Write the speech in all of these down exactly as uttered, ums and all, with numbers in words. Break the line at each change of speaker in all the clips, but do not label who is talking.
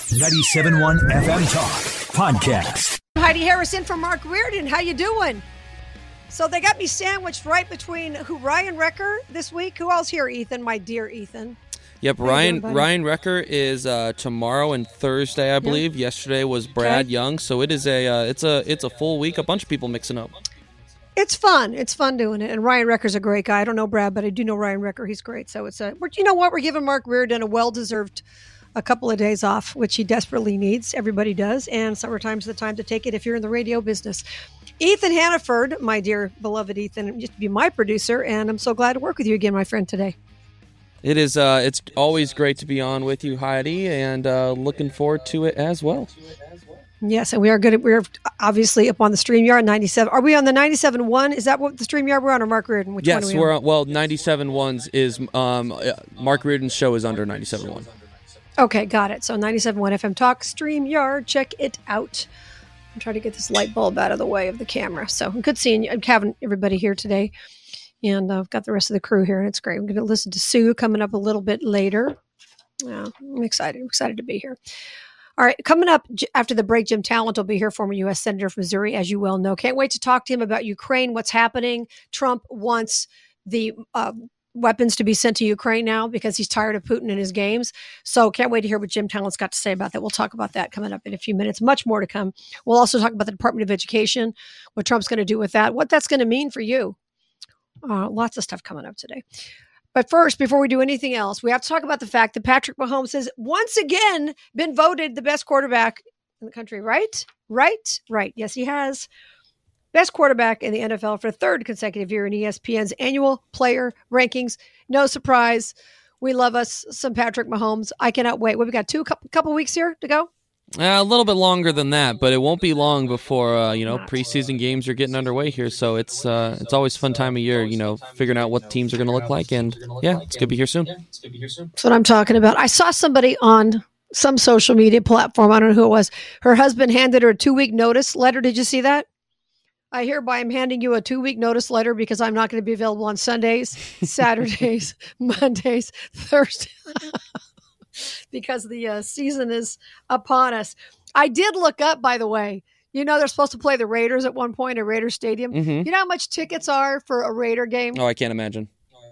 ninety-seven point one F M Talk Podcast.
Heidi Harrison from Mark Reardon. How you doing? So they got me sandwiched right between who Ryan Wrecker this week. Who else here, Ethan? My dear Ethan.
Yep, Ryan doing, Ryan Wrecker is uh, tomorrow and Thursday, I believe. Yep. Yesterday was Brad okay. Young, so it is a uh, it's a it's a full week. A bunch of people mixing up.
It's fun. It's fun doing it. And Ryan Wrecker's a great guy. I don't know Brad, but I do know Ryan Wrecker. He's great. So it's a, you know what? We're giving Mark Reardon a well-deserved a couple of days off, which he desperately needs. Everybody does. And summertime's the time to take it if you're in the radio business. Ethan Hannaford, my dear beloved Ethan, used to be my producer. And I'm so glad to work with you again, my friend, today.
It is. Uh, it's always great to be on with you, Heidi, and uh, looking forward to it as well.
Yes, and we are good. At, we're obviously up on the StreamYard ninety-seven. Are we on the ninety-seven point one? Is that what the StreamYard we're on, or Mark Reardon? Which
yes,
one are we
we're
on?
on. Well, ninety-seven point one is um, Mark Reardon's show is under ninety-seven point one.
Okay, got it. So ninety-seven point one F M Talk StreamYard. Check it out. I'm trying to get this light bulb out of the way of the camera. So good seeing you. I'm having everybody here today, and I've got the rest of the crew here, and it's great. I'm going to listen to Sue coming up a little bit later. Yeah, I'm excited. I'm excited to be here. All right, coming up after the break, Jim Talent will be here, former U S Senator from Missouri, as you well know. Can't wait to talk to him about Ukraine, what's happening. Trump wants the uh, weapons to be sent to Ukraine now because he's tired of Putin and his games. So can't wait to hear what Jim Talent's got to say about that. We'll talk about that coming up in a few minutes. Much more to come. We'll also talk about the Department of Education, what Trump's going to do with that, what that's going to mean for you. Uh, lots of stuff coming up today. But first, before we do anything else, we have to talk about the fact that Patrick Mahomes has once again been voted the best quarterback in the country, right? Right? Right. Yes, he has. Best quarterback in the N F L for a third consecutive year in E S P N's annual player rankings. No surprise. We love us some Patrick Mahomes. I cannot wait. We've got two couple, couple weeks here to go.
Uh, a little bit longer than that, but it won't be long before uh, you know preseason games are getting underway here. So it's uh, it's always a fun time of year, you know, figuring out what teams are going to look like, and yeah, it's gonna be here soon.
That's what I'm talking about. I saw somebody on some social media platform. I don't know who it was. Her husband handed her a two week notice letter. Did you see that? I hereby am handing you a two week notice letter because I'm not going to be available on Sundays, Saturdays, Mondays, Thursdays. Because the uh, season is upon us. I did look up, by the way, you know, they're supposed to play the Raiders at one point at Raider Stadium.
Mm-hmm.
You know how much tickets are for a Raider game?
Oh, I can't imagine.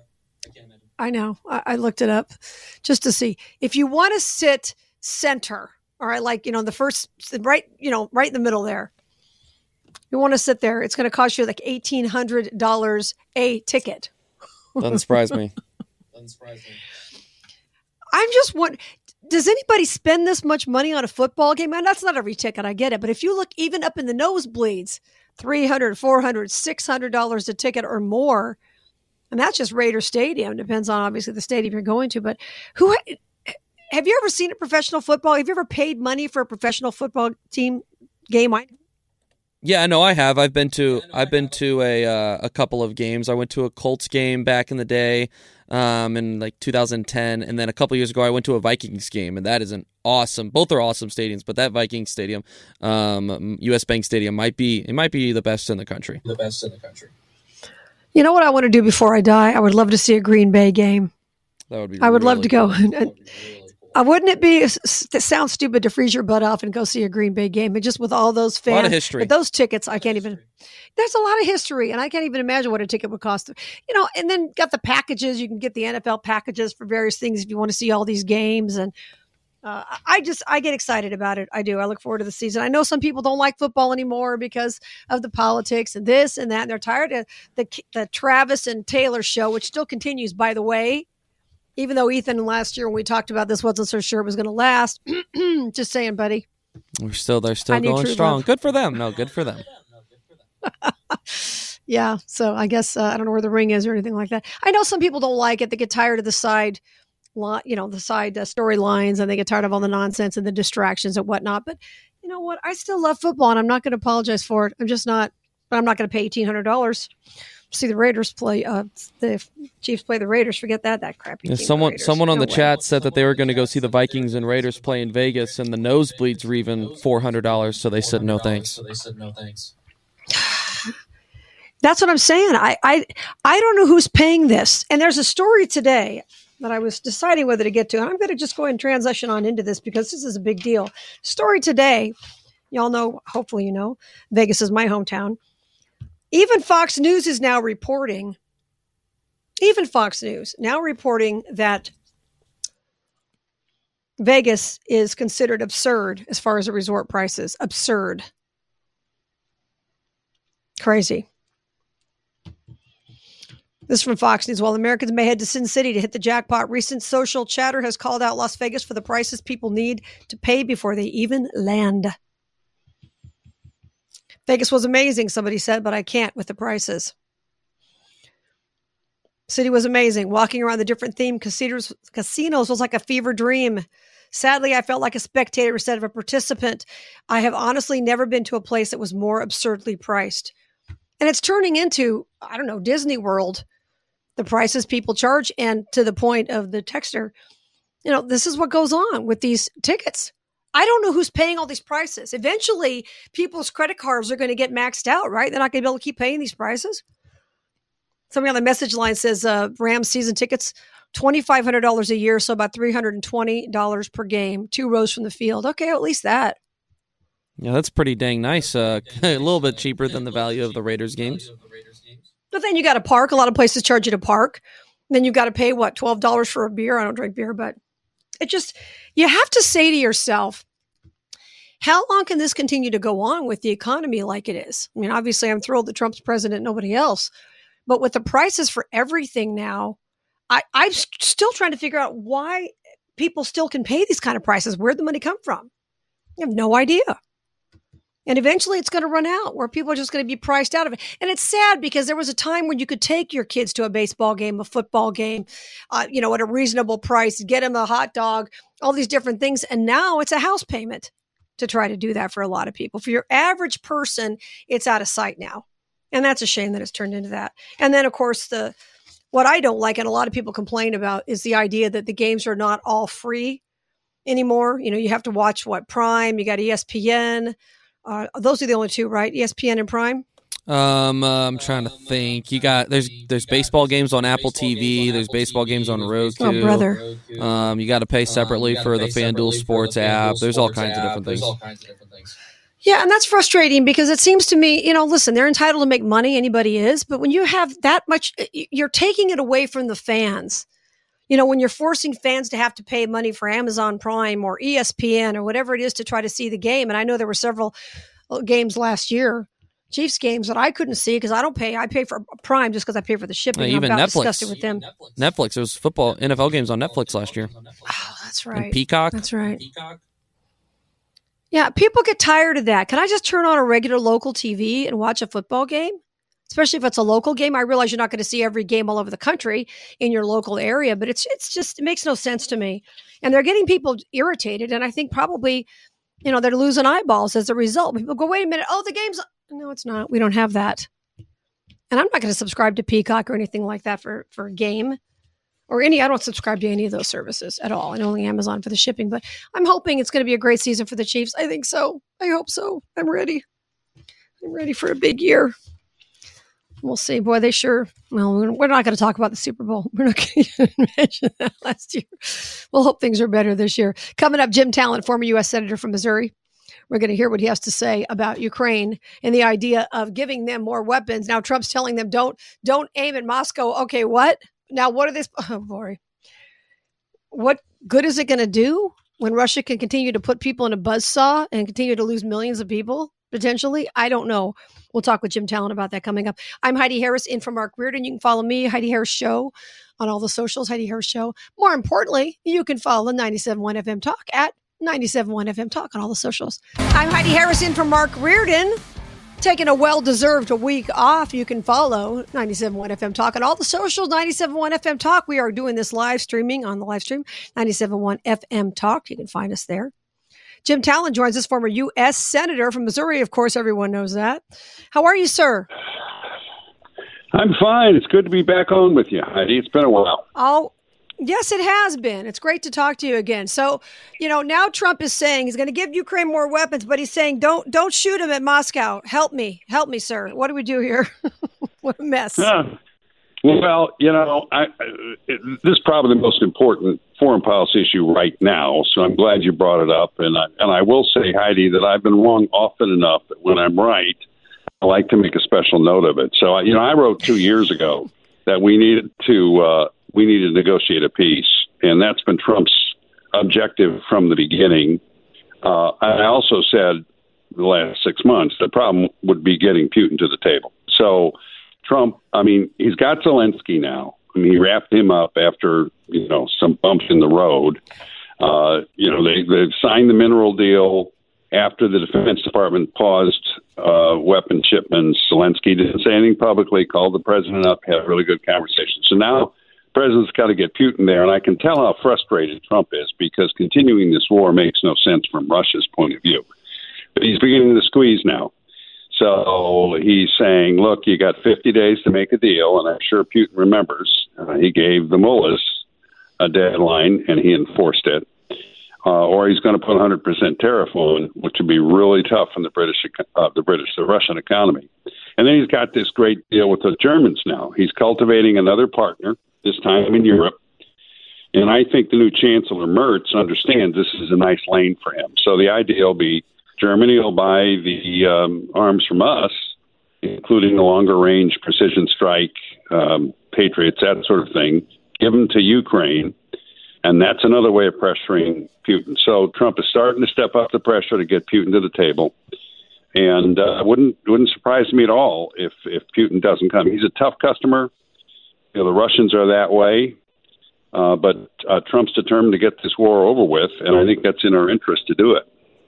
I know. I, I looked it up just to see. If you want to sit center, all right, like, you know, the first, right, you know, right in the middle there, you want to sit there, it's going to cost you like eighteen hundred dollars a ticket.
Doesn't surprise me. Doesn't surprise me.
I'm just wondering, does anybody spend this much money on a football game? Man, that's not every ticket, I get it. But if you look even up in the nosebleeds, three hundred dollars, four hundred dollars, six hundred dollars a ticket or more, and that's just Raider Stadium. Depends on, obviously, the stadium you're going to. But who have you ever seen a professional football? Have you ever paid money for a professional football team game?
Yeah, no, I have. I've been to I've been to a uh, a couple of games. I went to a Colts game back in the day, um, in like two thousand ten, and then a couple years ago I went to a Vikings game, and that is an awesome. Both are awesome stadiums, but that Vikings stadium, um, U S Bank Stadium, might be it might be the best in the country. The best in the country.
You know what I want to do before I die? I would love to see a Green Bay game.
That would be.
I would
really
love to
cool.
go. Really Uh, wouldn't it be, it sounds stupid to freeze your butt off and go see a Green Bay game? And just with all those fans.
A lot of history.
But those tickets, I can't even, there's a lot of history. And I can't even imagine what a ticket would cost. You know, and then got the packages. You can get the N F L packages for various things if you want to see all these games. And uh, I just, I get excited about it. I do. I look forward to the season. I know some people don't like football anymore because of the politics and this and that. And they're tired of the, the Travis and Taylor show, which still continues, by the way. Even though Ethan last year when we talked about this wasn't so sure it was going to last. Just saying, buddy.
We're still they're still going strong. Love. Good for them. No, good for them.
Yeah. So I guess uh, I don't know where the ring is or anything like that. I know some people don't like it. They get tired of the side, you know, the side uh, storylines, and they get tired of all the nonsense and the distractions and whatnot. But you know what? I still love football, and I'm not going to apologize for it. I'm just not. But I'm not going to pay eighteen hundred dollars. See the Raiders play, uh, the Chiefs play the Raiders. Forget that, that crappy
yeah,
team.
Someone someone on
no
the
way.
chat said that they were going to go see the Vikings and Raiders play in Vegas, and the nosebleeds were even four hundred dollars, so they said no thanks. So they said no thanks.
That's what I'm saying. I, I, I don't know who's paying this. And there's a story today. that I was deciding whether to get to. And I'm going to just go ahead and transition on into this because this is a big deal. Story today, y'all know, hopefully you know, Vegas is my hometown. Even Fox News is now reporting, even Fox News now reporting that Vegas is considered absurd as far as the resort prices. Absurd. Crazy. This is from Fox News. While Americans may head to Sin City to hit the jackpot, recent social chatter has called out Las Vegas for the prices people need to pay before they even land. Vegas was amazing, somebody said, but I can't with the prices. City was amazing. Walking around the different themed casinos, casinos was like a fever dream. Sadly, I felt like a spectator instead of a participant. I have honestly never been to a place that was more absurdly priced. And it's turning into, I don't know, Disney World, the prices people charge. And to the point of the texter, you know, this is what goes on with these tickets. I don't know who's paying all these prices. Eventually, people's credit cards are going to get maxed out, right? They're not going to be able to keep paying these prices. Somebody on the message line says uh, Rams season tickets, two thousand five hundred dollars a year, so about three hundred twenty dollars per game, two rows from the field. Okay, at least that.
Yeah, that's pretty dang nice. Uh, a little bit cheaper than the value of the Raiders games.
But then you got to park. A lot of places charge you to park. Then you got to pay, what, twelve dollars for a beer? I don't drink beer, but it just, you have to say to yourself, how long can this continue to go on with the economy like it is? I mean, obviously, I'm thrilled that Trump's president, nobody else. But with the prices for everything now, I, I'm still trying to figure out why people still can pay these kind of prices. Where'd the money come from? I have no idea. And eventually it's going to run out where people are just going to be priced out of it. And it's sad because there was a time when you could take your kids to a baseball game, a football game, uh, you know, at a reasonable price, get them a hot dog, all these different things. And now it's a house payment to try to do that for a lot of people. For your average person, it's out of sight now. And that's a shame that it's turned into that. And then, of course, the what I don't like and a lot of people complain about is the idea that the games are not all free anymore. You know, you have to watch, what, Prime, you got E S P N. Uh, those are the only two, right? E S P N and Prime?
Um, uh, I'm trying to think. You got there's there's baseball games on Apple T V. There's baseball games on Roku.
Oh, brother.
Um, you got to pay separately for the FanDuel Sports app. There's all kinds of different things.
Yeah, and that's frustrating because it seems to me, you know, listen, they're entitled to make money. Anybody is. But when you have that much, you're taking it away from the fans. You know, when you're forcing fans to have to pay money for Amazon Prime or E S P N or whatever it is to try to see the game. And I know there were several games last year, Chiefs games, that I couldn't see because I don't pay. I pay for Prime just because I pay for the shipping.
Uh, even
I'm about
Netflix.
disgusted with them.
Netflix. There was football, N F L games on Netflix last year.
Oh, that's right.
And Peacock.
That's right. Peacock. Yeah, people get tired of that. Can I just turn on a regular local T V and watch a football game? Especially if it's a local game. I realize you're not going to see every game all over the country in your local area, but it's it's just, it makes no sense to me. And they're getting people irritated. And I think probably, you know, they're losing eyeballs as a result. People go, wait a minute. Oh, the game's, no, it's not. We don't have that. And I'm not going to subscribe to Peacock or anything like that for, for a game or any, I don't subscribe to any of those services at all. And only Amazon for the shipping, but I'm hoping it's going to be a great season for the Chiefs. I think so. I hope so. I'm ready. I'm ready for a big year. We'll see. Boy, they sure, well, we're not going to talk about the Super Bowl. We're not going to mention that last year. We'll hope things are better this year. Coming up, Jim Talent, former U S Senator from Missouri. We're going to hear what he has to say about Ukraine and the idea of giving them more weapons. Now, Trump's telling them, don't, don't aim at Moscow. Okay, what? Now, what are they? Oh, boy. What good is it going to do when Russia can continue to put people in a buzzsaw and continue to lose millions of people? Potentially? I don't know. We'll talk with Jim Talent about that coming up. I'm Heidi Harris, in for Mark Reardon. You can follow me, Heidi Harris Show, on all the socials, Heidi Harris Show. More importantly, you can follow ninety-seven point one F M Talk at ninety-seven point one F M Talk on all the socials. I'm Heidi Harris, in for Mark Reardon. Taking a well-deserved week off. You can follow ninety-seven point one F M Talk on all the socials, ninety-seven point one F M Talk. We are doing this live streaming on the live stream, ninety-seven point one F M Talk. You can find us there. Jim Talent joins us, former U S Senator from Missouri. Of course, everyone knows that. How are you, sir?
I'm fine. It's good to be back on with you, Heidi. It's been a while.
Oh, yes, it has been. It's great to talk to you again. So, you know, now Trump is saying he's going to give Ukraine more weapons, but he's saying, don't don't shoot him at Moscow. Help me. Help me, sir. What do we do here? What a mess.
Uh, Well, you know, I, it, this is probably the most important foreign policy issue right now, so I'm glad you brought it up. And I, and I will say, Heidi, that I've been wrong often enough that when I'm right, I like to make a special note of it. So, you know, I wrote two years ago that we needed to uh, we needed to negotiate a peace, and that's been Trump's objective from the beginning. Uh, I also said the last six months the problem would be getting Putin to the table. So Trump, I mean, he's got Zelensky now. I mean, he wrapped him up after, you know, some bumps in the road. Uh, you know, they, they've signed the mineral deal after the Defense Department paused uh, weapon shipments. Zelensky didn't say anything publicly, called the president up, had a really good conversation. So now the president's got to get Putin there, and I can tell how frustrated Trump is because continuing this war makes no sense from Russia's point of view. But he's beginning to squeeze now. So he's saying, look, you got fifty days to make a deal, and I'm sure Putin remembers. Uh, he gave the mullahs a deadline, and he enforced it. Uh, or he's going to put one hundred percent tariff on, which would be really tough on the British, uh, the British, the Russian economy. And then he's got this great deal with the Germans now. He's cultivating another partner, this time in Europe. And I think the new Chancellor Merz understands this is a nice lane for him. So the idea will be Germany will buy the um, arms from us, including the longer-range precision strike, um, Patriots, that sort of thing, give them to Ukraine, and that's another way of pressuring Putin. So Trump is starting to step up the pressure to get Putin to the table, and uh, it wouldn't wouldn't surprise me at all if, if Putin doesn't come. He's a tough customer. You know, the Russians are that way, uh, but uh, Trump's determined to get this war over with, and I think that's in our interest to do it.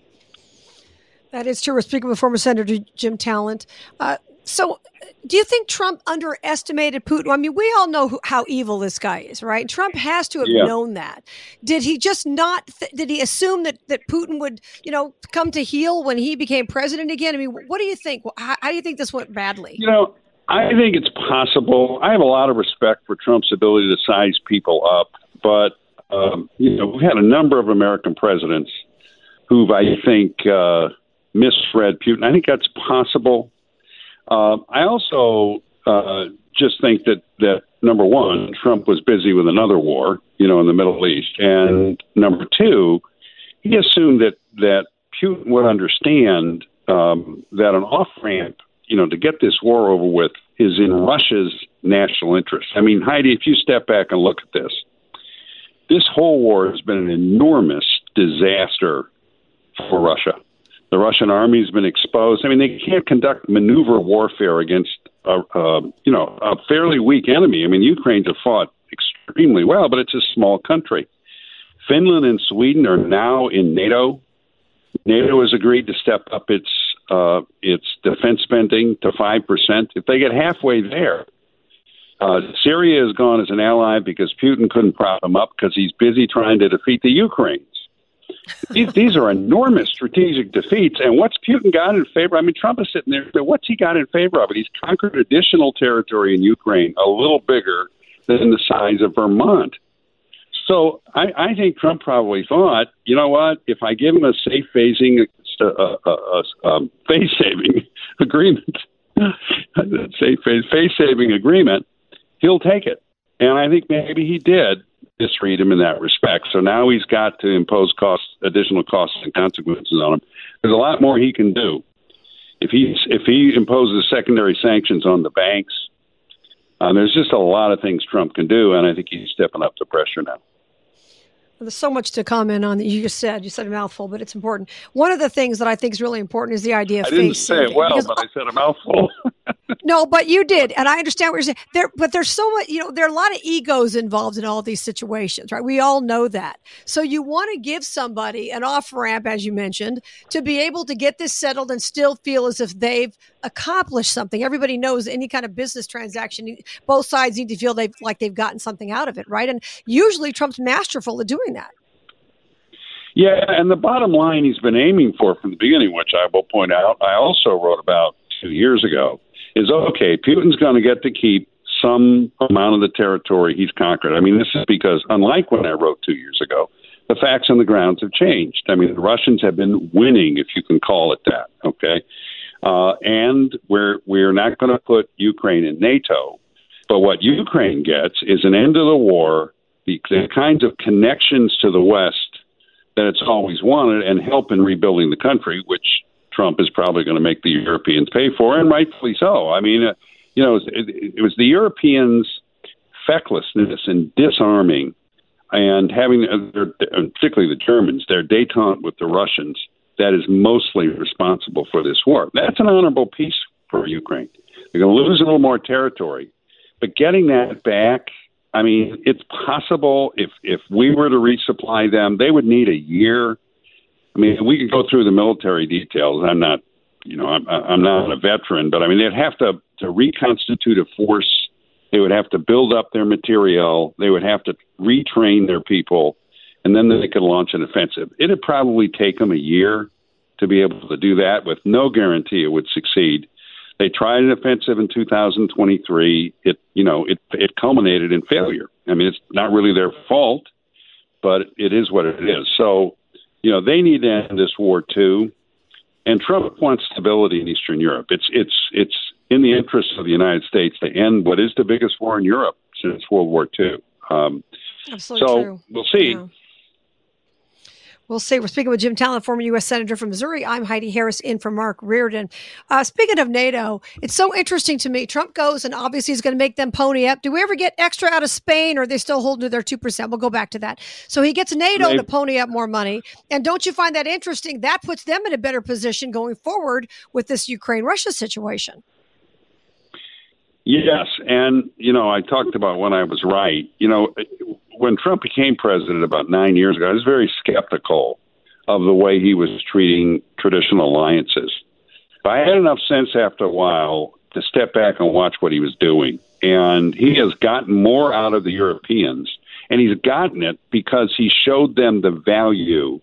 That is true. We're speaking with former Senator Jim Talent. Uh, so do you think Trump underestimated Putin? I mean, we all know who, how evil this guy is, right? Trump has to have yeah. known that. Did he just not, th- did he assume that, that Putin would, you know, come to heel when he became president again? I mean, what do you think? How, how do you think this went badly?
You know, I think it's possible. I have a lot of respect for Trump's ability to size people up, but, um, you know, we've had a number of American presidents who've, I think, uh, misread Putin. I think that's possible. Uh, I also uh, just think that, that, number one, Trump was busy with another war, you know, in the Middle East. And number two, he assumed that, that Putin would understand um, that an off-ramp, you know, to get this war over with is in Russia's national interest. I mean, Heidi, if you step back and look at this, this whole war has been an enormous disaster for Russia. The Russian army has been exposed. I mean, they can't conduct maneuver warfare against, a, uh, you know, a fairly weak enemy. I mean, Ukraine's have fought extremely well, but it's a small country. Finland and Sweden are now in NATO. NATO has agreed to step up its uh, its defense spending to five percent. If they get halfway there, uh, Syria has gone as an ally because Putin couldn't prop him up because he's busy trying to defeat the Ukrainians. these, these are enormous strategic defeats. And what's Putin got in favor? I mean, Trump is sitting there, but what's he got in favor of it? He's conquered additional territory in Ukraine, a little bigger than the size of Vermont. So I, I think Trump probably thought, you know what, if I give him a safe phasing, uh, uh, uh, um, face-saving agreement, safe phase, face-saving agreement, he'll take it. And I think maybe he did misread him in that respect. So now he's got to impose costs, additional costs and consequences on him. There's a lot more he can do. If he if he imposes secondary sanctions on the banks, uh, there's just a lot of things Trump can do, and I think he's stepping up the pressure now.
There's so much to comment on that you just said. You said a mouthful, but it's important. One of the things that I think is really important is the idea of
I didn't
face
say it well, because, but I said a mouthful.
No, but you did, and I understand what you're saying. There, but there's so much, you know, there are a lot of egos involved in all these situations, right? We all know that. So you want to give somebody an off-ramp, as you mentioned, to be able to get this settled and still feel as if they've accomplished something. Everybody knows any kind of business transaction, both sides need to feel they've like they've gotten something out of it, right? And usually Trump's masterful at doing that.
Yeah, and the bottom line he's been aiming for from the beginning, which I will point out, I also wrote about two years ago, is, okay, Putin's going to get to keep some amount of the territory he's conquered. I mean, this is because, unlike when I wrote two years ago, the facts on the ground have changed. I mean, the Russians have been winning, if you can call it that, okay? Uh, and we're we're not going to put Ukraine in NATO. But what Ukraine gets is an end to the war, the, the kinds of connections to the West that it's always wanted, and help in rebuilding the country, which Trump is probably going to make the Europeans pay for, and rightfully so. I mean, uh, you know, it, it was the Europeans' fecklessness and disarming and having, uh, particularly the Germans, their détente with the Russians, that is mostly responsible for this war. That's an honorable peace for Ukraine. They're going to lose a little more territory, but getting that back, I mean, it's possible if, if we were to resupply them, they would need a year. I mean, we could go through the military details. I'm not, you know, I'm, I'm not a veteran, but I mean, they'd have to, to reconstitute a force. They would have to build up their material. They would have to retrain their people, and then they could launch an offensive. It'd probably take them a year to be able to do that with no guarantee it would succeed. They tried an offensive in two thousand twenty-three. It, you know, it it culminated in failure. I mean, it's not really their fault, but it is what it is. So, you know, they need to end this war too. And Trump wants stability in Eastern Europe. It's it's it's in the interest of the United States to end what is the biggest war in Europe since World War Two. Um,
Absolutely
so
true.
We'll see.
Yeah. We'll see. We're speaking with Jim Talent, former U S Senator from Missouri. I'm Heidi Harris, in for Mark Reardon. Uh, speaking of NATO, it's so interesting to me. Trump goes, and obviously he's going to make them pony up. Do we ever get extra out of Spain, or are they still holding to their two percent? We'll go back to that. So he gets NATO
Maybe.
to pony up more money. And don't you find that interesting? That puts them in a better position going forward with this Ukraine-Russia situation.
Yes. And, you know, I talked about when I was right. You know, when Trump became president about nine years ago, I was very skeptical of the way he was treating traditional alliances. But I had enough sense after a while to step back and watch what he was doing. And he has gotten more out of the Europeans. And he's gotten it because he showed them the value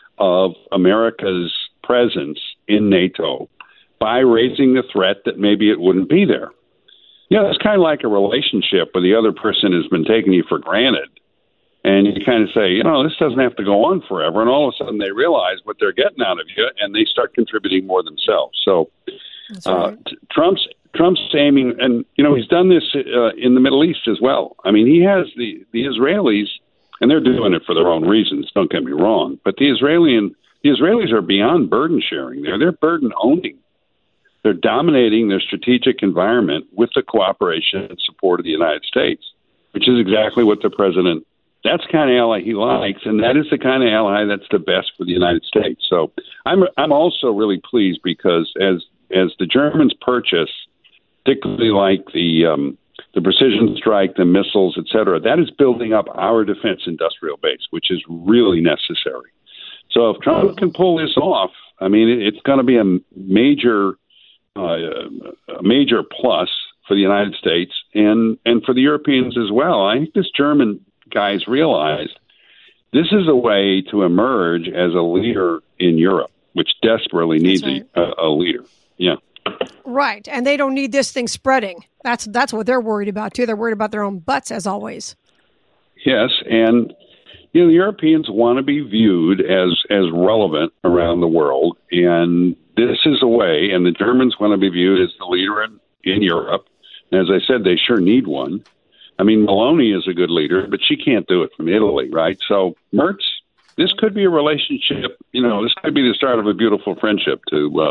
of America's presence in NATO by raising the threat that maybe it wouldn't be there. You know, it's kind of like a relationship where the other person has been taking you for granted. And you kind of say, you know, this doesn't have to go on forever. And all of a sudden they realize what they're getting out of you, and they start contributing more themselves. So
That's
uh,
right.
t- Trump's Trump's aiming, and, you know, he's done this uh, in the Middle East as well. I mean, he has the, the Israelis, and they're doing it for their own reasons, don't get me wrong. But the Israeli the Israelis are beyond burden sharing there. They're burden owning. They're dominating their strategic environment with the cooperation and support of the United States, which is exactly what the president, that's the kind of ally he likes, and that is the kind of ally that's the best for the United States. So I'm I'm also really pleased because as as the Germans purchase, particularly like the um, the precision strike, the missiles, et cetera, that is building up our defense industrial base, which is really necessary. So if Trump can pull this off, I mean, it, it's going to be a major Uh, a major plus for the United States and, and for the Europeans as well. I think this German guys realized this is a way to emerge as a leader in Europe, which desperately needs
right.
a, a leader. Yeah.
Right. And they don't need this thing spreading. That's that's what they're worried about, too. They're worried about their own butts, as always.
Yes. And, you know, the Europeans want to be viewed as, as relevant around the world. And this is a way, and the Germans want to be viewed as the leader in, in Europe. And as I said, they sure need one. I mean, Meloni is a good leader, but she can't do it from Italy, right? So, Merz, this could be a relationship, you know, this could be the start of a beautiful friendship, to uh,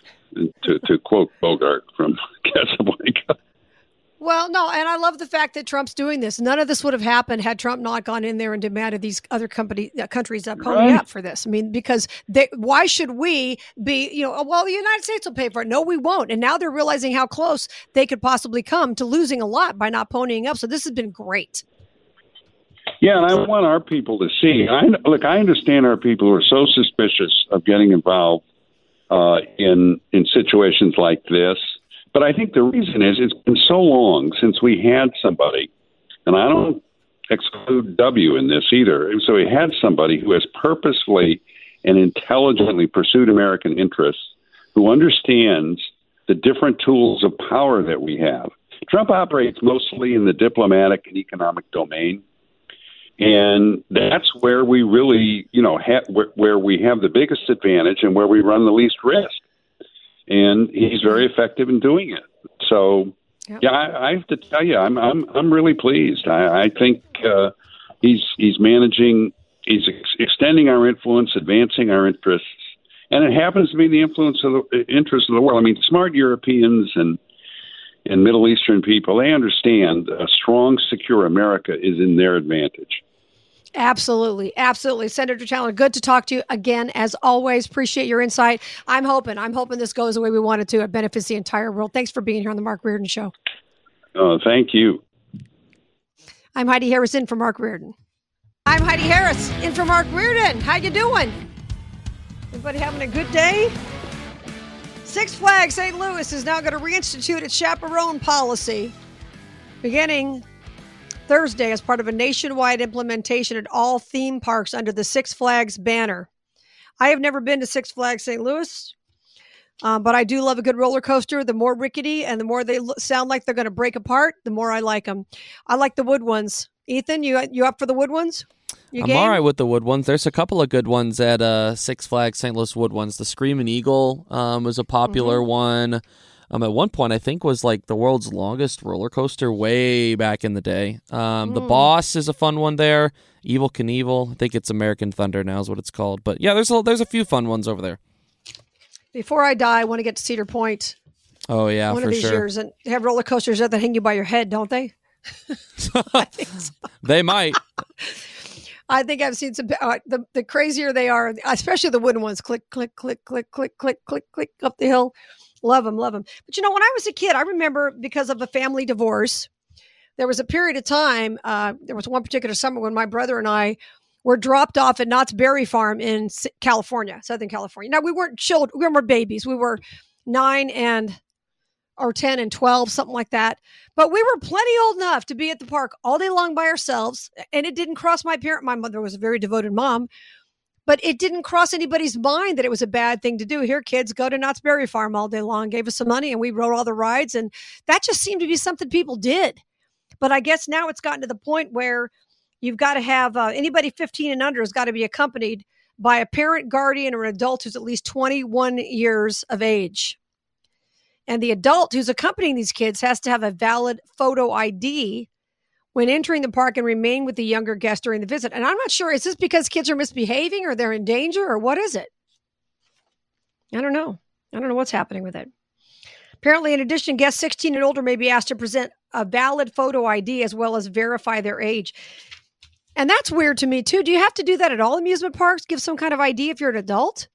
to, to quote Bogart from Casablanca.
Well, no, and I love the fact that Trump's doing this. None of this would have happened had Trump not gone in there and demanded these other company uh, countries uh, pony
Right.
up for this. I mean, because they, why should we be, you know, oh, well, the United States will pay for it. No, we won't. And now they're realizing how close they could possibly come to losing a lot by not ponying up. So this has been great.
Yeah, and I want our people to see. I, look, I understand our people who are so suspicious of getting involved uh, in in situations like this. But I think the reason is it's been so long since we had somebody, and I don't exclude W in this either. So we had somebody who has purposefully and intelligently pursued American interests, who understands the different tools of power that we have. Trump operates mostly in the diplomatic and economic domain. And that's where we really, you know, ha- where, where we have the biggest advantage and where we run the least risk. And he's very effective in doing it. So,
Yep.
Yeah, I, I have to tell you, I'm I'm I'm really pleased. I, I think uh, he's he's managing, he's ex- extending our influence, advancing our interests, and it happens to be the influence of the interest of the world. I mean, smart Europeans and and Middle Eastern people, they understand a strong, secure America is in their advantage.
Absolutely. Absolutely. Senator Chandler, good to talk to you again, as always. Appreciate your insight. I'm hoping, I'm hoping this goes the way we want it to. It benefits the entire world. Thanks for being here on the Mark Reardon Show.
Uh, thank you.
I'm Heidi Harris in for Mark Reardon. I'm Heidi Harris in for Mark Reardon. How you doing? Everybody having a good day? Six Flags Saint Louis is now going to reinstitute its chaperone policy beginning Thursday as part of a nationwide implementation at all theme parks under the Six Flags banner. I have never been to Six Flags Saint Louis, um, but I do love a good roller coaster. The more rickety and the more they lo- sound like they're going to break apart, the more I like them. I like the wood ones. Ethan, you you up for the wood ones? You
I'm
game?
all right with the wood ones. There's a couple of good ones at uh, Six Flags Saint Louis wood ones. The Screaming Eagle um, was a popular mm-hmm. one. Um, at one point, I think was like the world's longest roller coaster way back in the day. Um, mm. The Boss is a fun one there. Evel Knievel, I think it's American Thunder now is what it's called. But yeah, there's a, there's a few fun ones over there.
Before I die, I want to get to Cedar Point.
Oh yeah,
one
for
of these
sure.
years, and have roller coasters that hang you by your head, don't they? I think so.
They might.
I think I've seen some. Uh, the the crazier they are, especially the wooden ones. Click, click, click, click, click, click, click, click up the hill. Love them, love them. But you know, when I was a kid, I remember because of a family divorce, there was a period of time. Uh, there was one particular summer when my brother and I were dropped off at Knott's Berry Farm in California, Southern California. Now we weren't children; we were babies. We were nine and or ten and twelve, something like that. But we were plenty old enough to be at the park all day long by ourselves, and it didn't cross my parent. My mother was a very devoted mom. But it didn't cross anybody's mind that it was a bad thing to do. Here, kids, go to Knott's Berry Farm all day long, gave us some money, and we rode all the rides. And that just seemed to be something people did. But I guess now it's gotten to the point where you've got to have uh, anybody fifteen and under has got to be accompanied by a parent, guardian, or an adult who's at least twenty-one years of age. And the adult who's accompanying these kids has to have a valid photo I D when entering the park and remain with the younger guest during the visit. And I'm not sure, is this because kids are misbehaving or they're in danger or what is it? I don't know. I don't know what's happening with it. Apparently, in addition, guests sixteen and older may be asked to present a valid photo I D as well as verify their age. And that's weird to me too. Do you have to do that at all amusement parks? Give some kind of I D if you're an adult?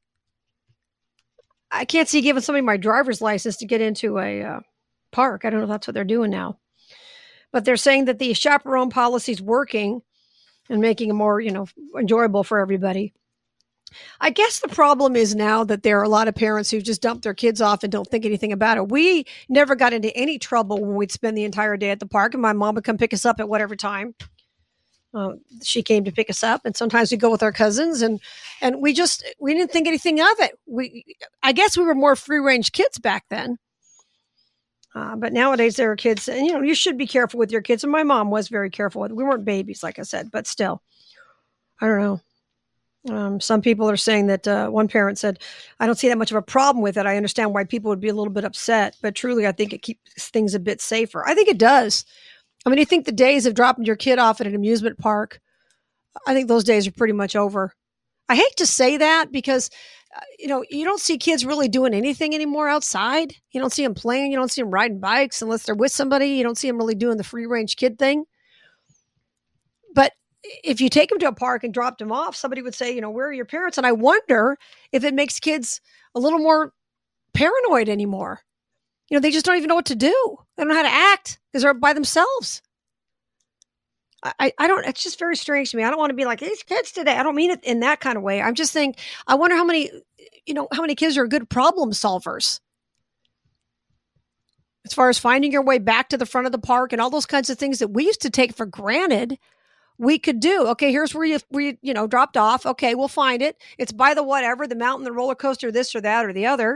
I can't see giving somebody my driver's license to get into a uh, park. I don't know if that's what they're doing now. But they're saying that the chaperone policy is working and making it more, you know, enjoyable for everybody. I guess the problem is now that there are a lot of parents who just dump their kids off and don't think anything about it. We never got into any trouble when we'd spend the entire day at the park, and my mom would come pick us up at whatever time uh, she came to pick us up. And sometimes we go with our cousins, and and we just we didn't think anything of it. We, I guess, we were more free range kids back then. Uh, but nowadays there are kids, and you know, you should be careful with your kids. And my mom was very careful with. We weren't babies, like I said, but still, I don't know. Um, some people are saying that uh, one parent said, I don't see that much of a problem with it. I understand why people would be a little bit upset, but truly, I think it keeps things a bit safer. I think it does. I mean, you think the days of dropping your kid off at an amusement park, I think those days are pretty much over. I hate to say that because, uh, you know, you don't see kids really doing anything anymore outside. You don't see them playing. You don't see them riding bikes unless they're with somebody. You don't see them really doing the free range kid thing. But if you take them to a park and dropped them off, somebody would say, you know, where are your parents? And I wonder if it makes kids a little more paranoid anymore. You know, they just don't even know what to do. They don't know how to act because they're by themselves. I, I don't, it's just very strange to me. I don't want to be like these kids today. I don't mean it in that kind of way. I'm just saying, I wonder how many, you know, how many kids are good problem solvers as far as finding your way back to the front of the park and all those kinds of things that we used to take for granted. We could do, okay, here's where you, where you, you know, dropped off. Okay, we'll find it. It's by the whatever, the mountain, the roller coaster, this or that or the other.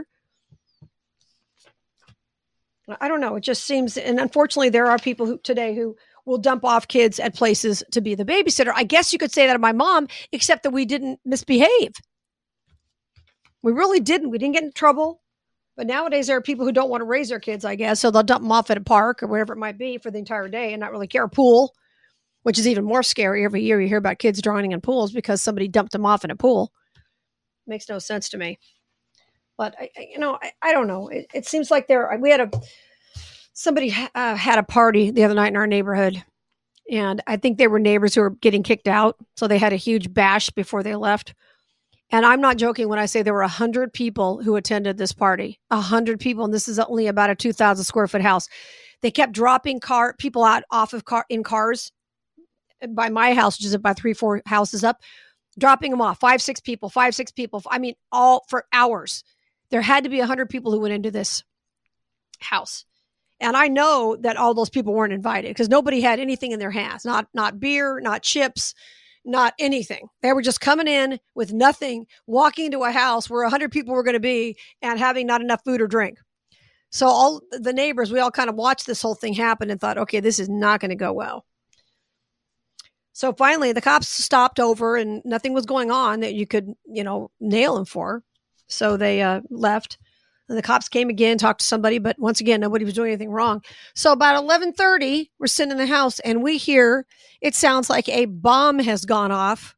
I don't know. It just seems, and unfortunately, there are people who today who will dump off kids at places to be the babysitter. I guess you could say that of my mom, except that we didn't misbehave. We really didn't. We didn't get in trouble. But nowadays there are people who don't want to raise their kids, I guess, so they'll dump them off at a park or wherever it might be for the entire day and not really care. A pool, which is even more scary. Every year you hear about kids drowning in pools because somebody dumped them off in a pool. Makes no sense to me. But I, I you know, I, I don't know. It, it seems like there. We had a somebody uh, had a party the other night in our neighborhood, and I think they were neighbors who were getting kicked out, so they had a huge bash before they left. And I'm not joking when I say there were a hundred people who attended this party. A hundred people, and this is only about a two thousand square foot house. They kept dropping car people out off of car in cars by my house, which is about three, four houses up, dropping them off. Five, six people, five, six people. I mean, all for hours. There had to be a hundred people who went into this house. And I know that all those people weren't invited because nobody had anything in their hands, not, not beer, not chips, not anything. They were just coming in with nothing, walking into a house where a hundred people were going to be and having not enough food or drink. So all the neighbors, we all kind of watched this whole thing happen and thought, okay, this is not going to go well. So finally the cops stopped over and nothing was going on that you could, you know, nail them for. So they uh, left. And the cops came again, talked to somebody, but once again, nobody was doing anything wrong. So about eleven thirty, we're sitting in the house and we hear, it sounds like a bomb has gone off.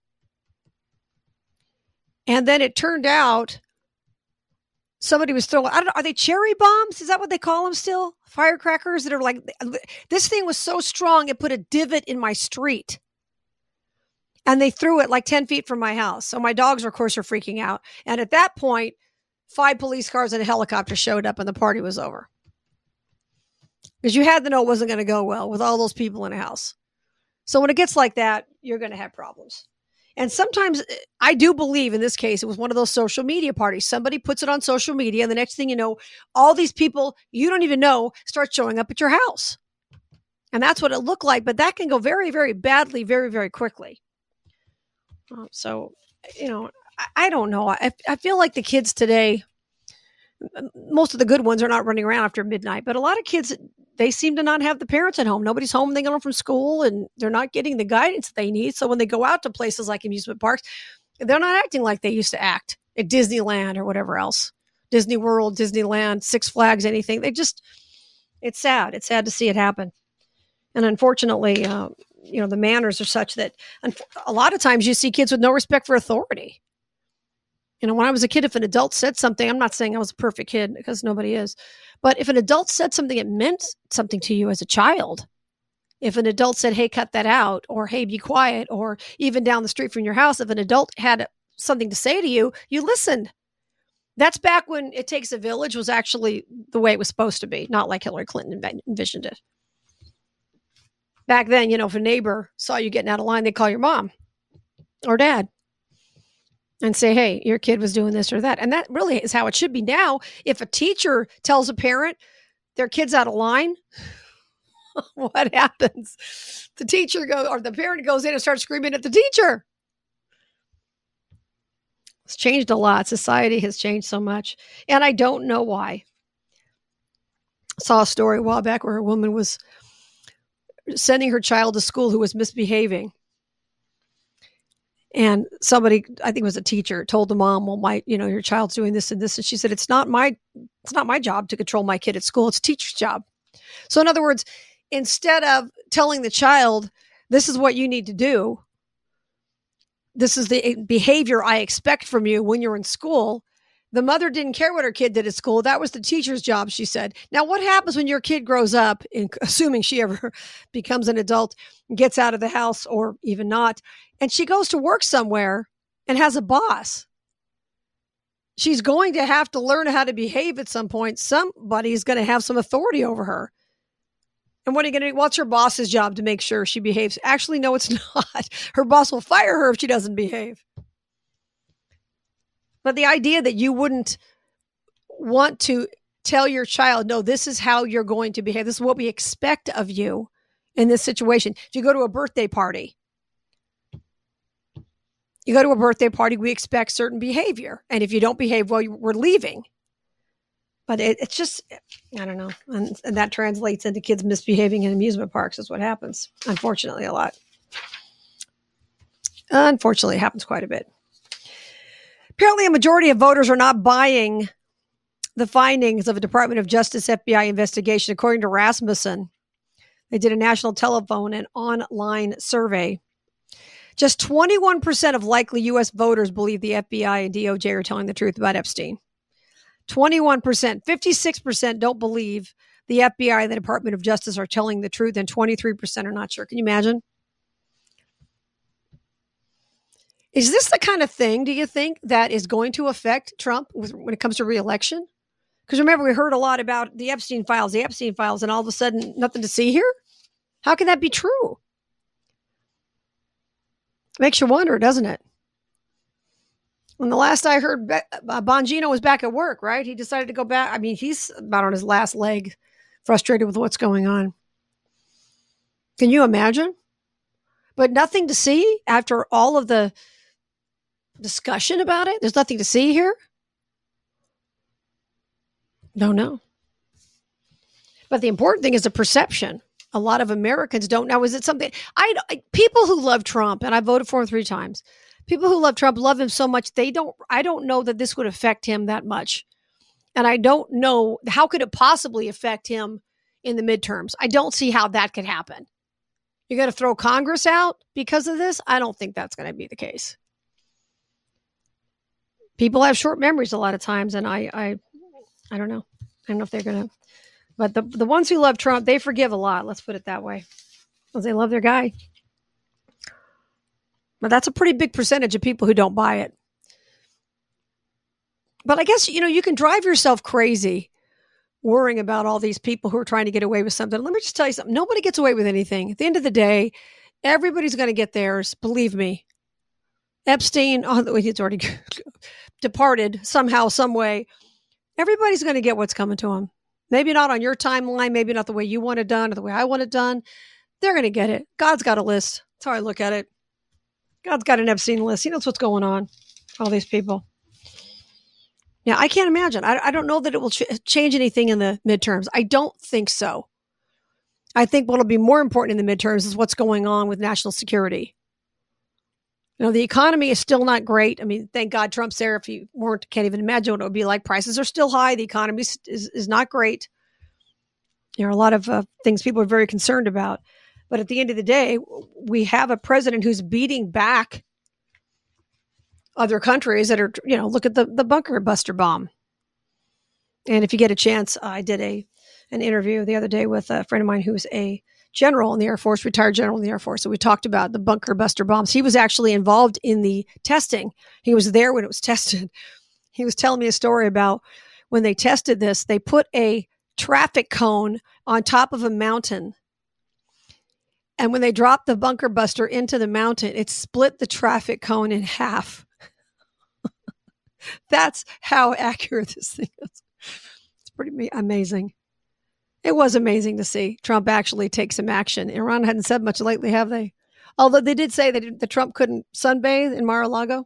And then it turned out somebody was throwing, I don't know, are they cherry bombs? Is that what they call them still? Firecrackers that are like, this thing was so strong, it put a divot in my street. And they threw it like ten feet from my house. So my dogs, of course, are freaking out. And at that point, five police cars and a helicopter showed up and the party was over. Because you had to know it wasn't going to go well with all those people in a house. So when it gets like that, you're going to have problems. And sometimes I do believe in this case, it was one of those social media parties. Somebody puts it on social media. And the next thing you know, all these people you don't even know start showing up at your house. And that's what it looked like. But that can go very, very badly, very, very quickly. Um, so, you know, I, I don't know. I, I feel like the kids today, most of the good ones are not running around after midnight, but a lot of kids, they seem to not have the parents at home. Nobody's home. They get home from school and they're not getting the guidance they need. So when they go out to places like amusement parks, they're not acting like they used to act at Disneyland or whatever else. Disney World, Disneyland, Six Flags, anything. They just, it's sad. It's sad to see it happen. And unfortunately, uh, you know, the manners are such that a lot of times you see kids with no respect for authority. You know, when I was a kid, if an adult said something, I'm not saying I was a perfect kid because nobody is, but if an adult said something, it meant something to you as a child. If an adult said, hey, cut that out, or hey, be quiet, or even down the street from your house, if an adult had something to say to you, you listened. That's back when It Takes a Village was actually the way it was supposed to be, not like Hillary Clinton envisioned it. Back then, you know, if a neighbor saw you getting out of line, they'd call your mom or dad and say, hey, your kid was doing this or that. And that really is how it should be now. If a teacher tells a parent their kid's out of line, what happens? The teacher goes, or the parent goes in and starts screaming at the teacher. It's changed a lot. Society has changed so much. And I don't know why. I saw a story a while back where a woman was sending her child to school who was misbehaving. And somebody, I think it was a teacher, told the mom, well, my, you know, your child's doing this and this. And she said, it's not my, it's not my job to control my kid at school. It's a teacher's job. So in other words, instead of telling the child, this is what you need to do, this is the behavior I expect from you when you're in school, the mother didn't care what her kid did at school. That was the teacher's job, she said. Now, what happens when your kid grows up, in, assuming she ever becomes an adult, gets out of the house or even not, and she goes to work somewhere and has a boss? She's going to have to learn how to behave at some point. Somebody's going to have some authority over her. And what are you going to do? What's her boss's job to make sure she behaves? Actually, no, it's not. Her boss will fire her if she doesn't behave. But the idea that you wouldn't want to tell your child, no, this is how you're going to behave. This is what we expect of you in this situation. If you go to a birthday party, you go to a birthday party, we expect certain behavior. And if you don't behave well, we're leaving. But it, it's just, I don't know. And, and that translates into kids misbehaving in amusement parks is what happens, unfortunately, a lot. Unfortunately, it happens quite a bit. Apparently, a majority of voters are not buying the findings of a Department of Justice F B I investigation. According to Rasmussen, they did a national telephone and online survey. Just twenty-one percent of likely U S voters believe the F B I and D O J are telling the truth about Epstein. twenty-one percent. fifty-six percent don't believe the F B I and the Department of Justice are telling the truth, and twenty-three percent are not sure. Can you imagine? Is this the kind of thing, do you think, that is going to affect Trump when it comes to re-election? Because remember, we heard a lot about the Epstein files, the Epstein files, and all of a sudden, nothing to see here? How can that be true? Makes you wonder, doesn't it? When the last I heard, Bongino was back at work, right? He decided to go back. I mean, he's about on his last leg, frustrated with what's going on. Can you imagine? But nothing to see after all of the discussion about it? There's nothing to see here? Don't know. But the important thing is the perception. A lot of Americans don't know. Is it something? I, I people who love Trump, and I voted for him three times. People who love Trump love him so much. They don't. I don't know that this would affect him that much, and I don't know how could it possibly affect him in the midterms. I don't see how that could happen. You're going to throw Congress out because of this? I don't think that's going to be the case. People have short memories a lot of times, and I, I, I don't know. I don't know if they're going to. But the the ones who love Trump, they forgive a lot. Let's put it that way, because they love their guy. But that's a pretty big percentage of people who don't buy it. But I guess, you know, you can drive yourself crazy worrying about all these people who are trying to get away with something. Let me just tell you something. Nobody gets away with anything. At the end of the day, everybody's going to get theirs. Believe me. Epstein, oh, he's already departed somehow, some way. Everybody's going to get what's coming to him. Maybe not on your timeline, maybe not the way you want it done or the way I want it done. They're going to get it. God's got a list. That's how I look at it. God's got an Epstein list. He knows what's going on. All these people. Yeah, I can't imagine. I, I don't know that it will ch- change anything in the midterms. I don't think so. I think what will be more important in the midterms is what's going on with national security. You know, the economy is still not great. I mean, thank God Trump's there. If you weren't, can't even imagine what it would be like. Prices are still high. The economy is, is, is not great. There are a lot of uh, things people are very concerned about. But at the end of the day, we have a president who's beating back other countries that are, you know, look at the, the bunker buster bomb. And if you get a chance, I did a an interview the other day with a friend of mine who's a general in the Air Force, retired general in the Air Force. So we talked about the bunker buster bombs. He was actually involved in the testing. He was there when it was tested. He was telling me a story about when they tested this, they put a traffic cone on top of a mountain. And when they dropped the bunker buster into the mountain, it split the traffic cone in half. That's how accurate this thing is. It's pretty amazing. It was amazing to see Trump actually take some action. Iran hadn't said much lately, have they? Although they did say that the Trump couldn't sunbathe in Mar-a-Lago.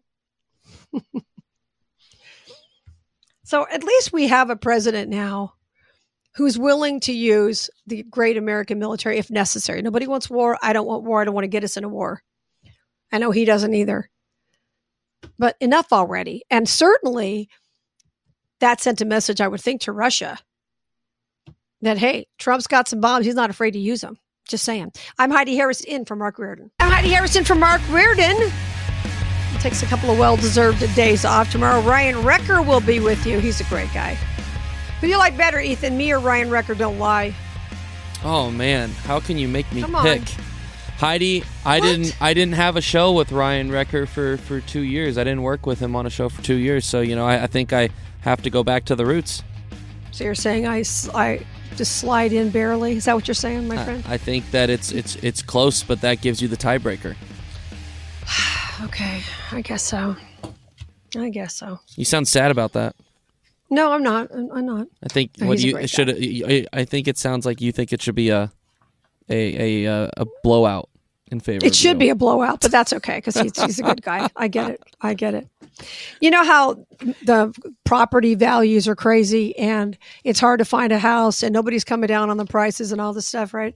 So at least we have a president now who's willing to use the great American military if necessary. Nobody wants war. I don't want war. I don't want to get us in a war. I know he doesn't either. But enough already. And certainly that sent a message, I would think, to Russia that, hey, Trump's got some bombs. He's not afraid to use them. Just saying. I'm Heidi Harris in for Mark Reardon. I'm Heidi Harrison for Mark Reardon. He takes a couple of well-deserved days off. Tomorrow, Ryan Recker will be with you. He's a great guy. Who do you like better, Ethan? Me or Ryan Recker? Don't lie.
Oh, man. How can you make me
Come
pick?
on.
Heidi, I
What?
didn't I didn't have a show with Ryan Recker for, for two years. I didn't work with him on a show for two years. So, you know, I, I think I have to go back to the roots.
So you're saying I, I just slide in barely? Is that what you're saying, my friend?
I, I think that it's it's it's close, but that gives you the tiebreaker.
Okay, I guess so. I guess so.
You sound sad about that.
No, I'm not. I'm I'm not.
I think
No,
what
he's a
you
great
should. I I think it sounds like you think it should be a a a a blowout in favor.
It
of
should
you.
be a blowout, but that's okay because he's, he's a good guy. I get it. I get it. You know how the property values are crazy and it's hard to find a house and nobody's coming down on the prices and all this stuff, right?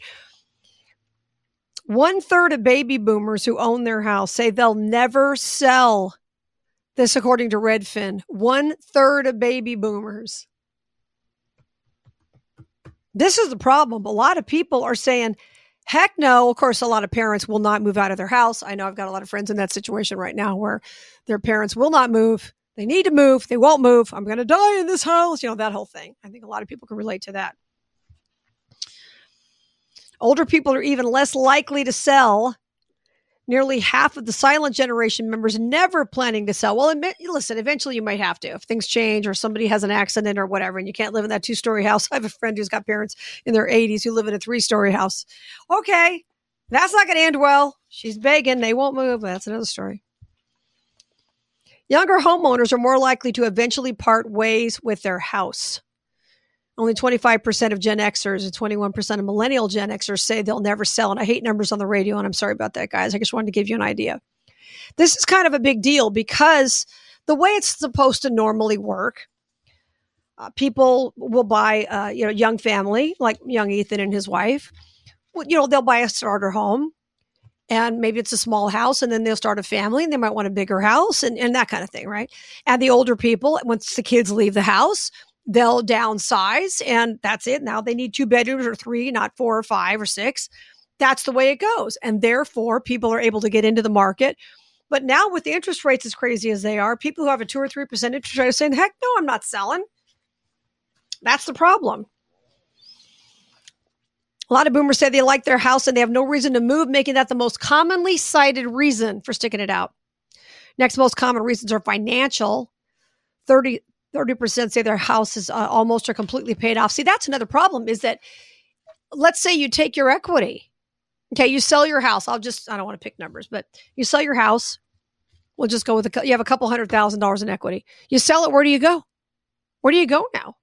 One third of baby boomers who own their house say they'll never sell. This, according to Redfin, one third of baby boomers This is the problem. A lot of people are saying, heck no. Of course, a lot of parents will not move out of their house. I know I've got a lot of friends in that situation right now where their parents will not move. They need to move. They won't move. I'm going to die in this house. You know, that whole thing. I think a lot of people can relate to that. Older people are even less likely to sell. Nearly half of the silent generation members never planning to sell. Well, admit, listen, eventually you might have to if things change or somebody has an accident or whatever, and you can't live in that two-story house. I have a friend who's got parents in their eighties who live in a three-story house. Okay, that's not going to end well. She's begging. They won't move. That's another story. Younger homeowners are more likely to eventually part ways with their house. Only twenty-five percent of Gen Xers and twenty-one percent of millennial Gen Xers say they'll never sell. And I hate numbers on the radio, and I'm sorry about that, guys. I just wanted to give you an idea. This is kind of a big deal because the way it's supposed to normally work, uh, people will buy, uh, you know, young family, like young Ethan and his wife. Well, you know, they'll buy a starter home, and maybe it's a small house, and then they'll start a family, and they might want a bigger house and, and that kind of thing, right? And the older people, once the kids leave the house, they'll downsize, and that's it. Now they need two bedrooms or three, not four or five or six. That's the way it goes. And therefore, people are able to get into the market. But now with the interest rates as crazy as they are, people who have a two or three percent interest rate are saying, heck no, I'm not selling. That's the problem. A lot of boomers say they like their house and they have no reason to move, making that the most commonly cited reason for sticking it out. Next most common reasons are financial. thirty thirty percent say their house is uh, almost or completely paid off. See, that's another problem is that, let's say you take your equity. Okay, you sell your house. I'll just, I don't want to pick numbers, but you sell your house. We'll just go with, a, you have a couple hundred thousand dollars in equity. You sell it, where do you go? Where do you go now?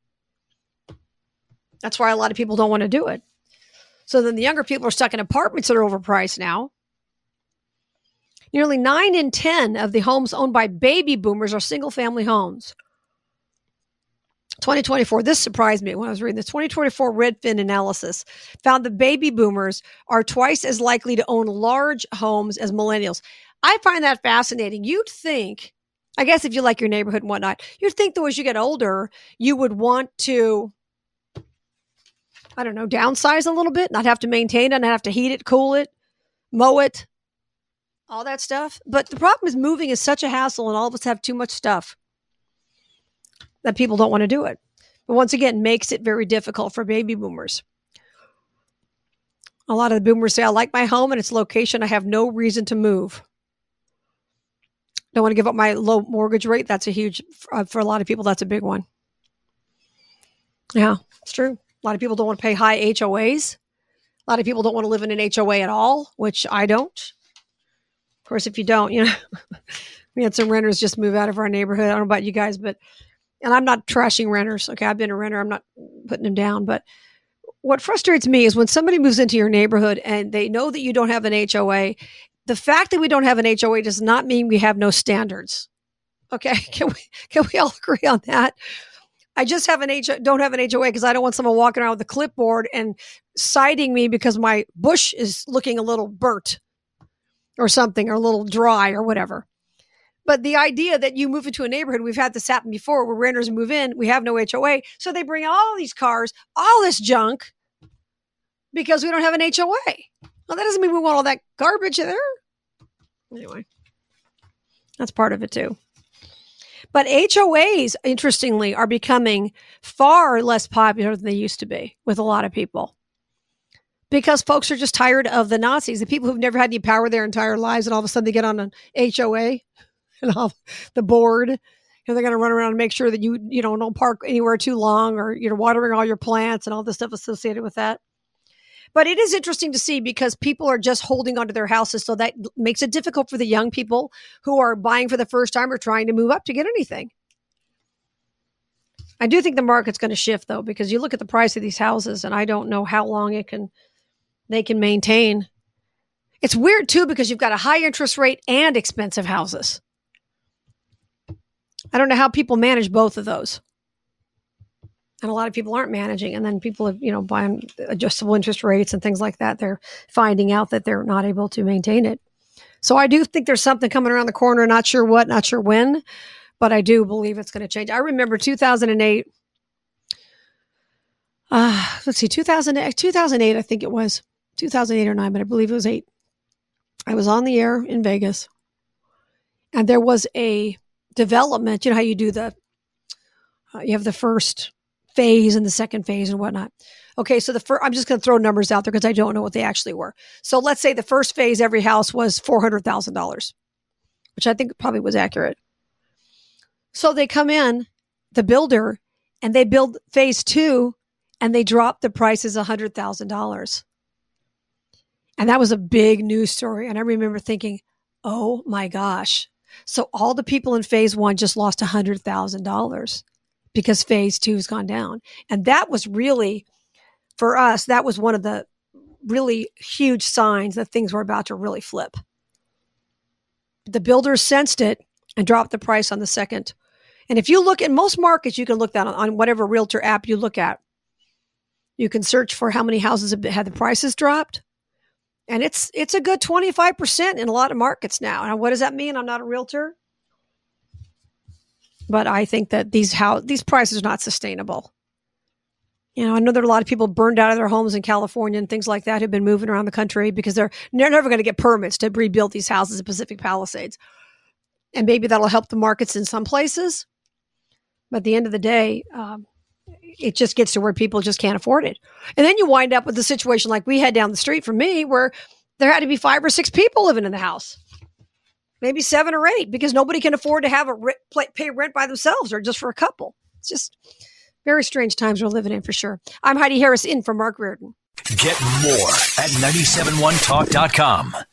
That's why a lot of people don't want to do it. So then the younger people are stuck in apartments that are overpriced now. Nearly nine in ten of the homes owned by baby boomers are single-family homes. twenty twenty-four, this surprised me when I was reading this. twenty twenty-four Redfin analysis found that baby boomers are twice as likely to own large homes as millennials. I find that fascinating. You'd think, I guess if you like your neighborhood and whatnot, you'd think though as you get older, you would want to, I don't know, downsize a little bit, not have to maintain it, not have to heat it, cool it, mow it, all that stuff. But the problem is moving is such a hassle and all of us have too much stuff that people don't want to do it. But once again, makes it very difficult for baby boomers. A lot of the boomers say, I like my home and its location. I have no reason to move. Don't want to give up my low mortgage rate. That's a huge, uh, for a lot of people, that's a big one. Yeah, it's true. A lot of people don't want to pay high H O As. A lot of people don't want to live in an H O A at all, which I don't. Of course, if you don't, you know, we had some renters just move out of our neighborhood. I don't know about you guys, but, and I'm not trashing renters. Okay, I've been a renter. I'm not putting them down. But what frustrates me is when somebody moves into your neighborhood and they know that you don't have an H O A, the fact that we don't have an H O A does not mean we have no standards. Okay, can we can we all agree on that? I just have an H don't have an H O A because I don't want someone walking around with a clipboard and citing me because my bush is looking a little burnt or something, or a little dry or whatever. But the idea that you move into a neighborhood, we've had this happen before where renters move in, we have no H O A. So they bring all these cars, all this junk because we don't have an H O A. Well, that doesn't mean we want all that garbage there. Anyway, that's part of it too. But H O As, interestingly, are becoming far less popular than they used to be with a lot of people. Because folks are just tired of the Nazis, the people who've never had any power their entire lives, and all of a sudden they get on an H O A and all the board, and they're going to run around and make sure that you, you know, don't park anywhere too long, or you're watering all your plants and all the stuff associated with that. But it is interesting to see because people are just holding onto their houses, so that makes it difficult for the young people who are buying for the first time or trying to move up to get anything. I do think the market's going to shift, though, because you look at the price of these houses, and I don't know how long it can they can maintain. It's weird, too, because you've got a high interest rate and expensive houses. I don't know how people manage both of those. And a lot of people aren't managing. And then people have, you know, buying adjustable interest rates and things like that. They're finding out that they're not able to maintain it. So I do think there's something coming around the corner. Not sure what, not sure when, but I do believe it's going to change. I remember two thousand eight. Uh, let's see, two thousand eight, two thousand eight, I think it was two thousand eight or nine, but I believe it was eight. I was on the air in Vegas, and there was a development. You know how you do the, uh, you have the first phase and the second phase and whatnot. Okay, so the first, I'm just going to throw numbers out there because I don't know what they actually were. So let's say the first phase, every house was four hundred thousand dollars, which I think probably was accurate. So they come in, the builder, and they build phase two, and they drop the prices one hundred thousand dollars. And that was a big news story. And I remember thinking, oh my gosh. So all the people in phase one just lost one hundred thousand dollars because phase two has gone down. And that was really, for us, that was one of the really huge signs that things were about to really flip. The builders sensed it and dropped the price on the second. And if you look in most markets, you can look that on, on whatever realtor app you look at. You can search for how many houses have had the prices dropped. And it's it's a good twenty-five percent in a lot of markets now. And what does that mean? I'm not a realtor. But I think that these how these prices are not sustainable. You know, I know there are a lot of people burned out of their homes in California and things like that who've been moving around the country because they're, they're never going to get permits to rebuild these houses in Pacific Palisades. And maybe that'll help the markets in some places. But at the end of the day, um, it just gets to where people just can't afford it. And then you wind up with a situation like we had down the street from me where there had to be five or six people living in the house. Maybe seven or eight because nobody can afford to have a rent, pay rent by themselves or just for a couple. It's just very strange times we're living in for sure. I'm Heidi Harris in for Mark Reardon.
Get more at nine seven one talk dot com.